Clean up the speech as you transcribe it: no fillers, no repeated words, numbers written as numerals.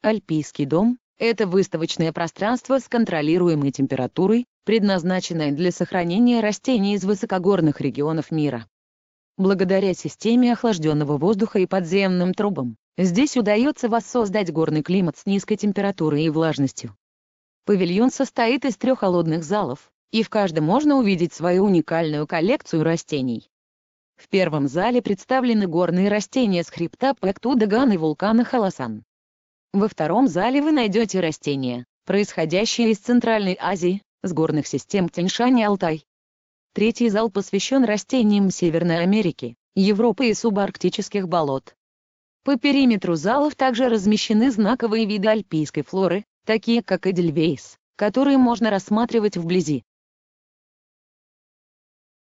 Альпийский дом – это выставочное пространство с контролируемой температурой, предназначенное для сохранения растений из высокогорных регионов мира. Благодаря системе охлажденного воздуха и подземным трубам, здесь удается воссоздать горный климат с низкой температурой и влажностью. Павильон состоит из 3 холодных залов, и в каждом можно увидеть свою уникальную коллекцию растений. В первом зале представлены горные растения с хребта Пэкту-Даган и вулкана Халасан. Во втором зале вы найдете растения, происходящие из Центральной Азии, с горных систем Тянь-Шань и Алтай. Третий зал посвящен растениям Северной Америки, Европы и субарктических болот. По периметру залов также размещены знаковые виды альпийской флоры, такие как эдельвейс, которые можно рассматривать вблизи.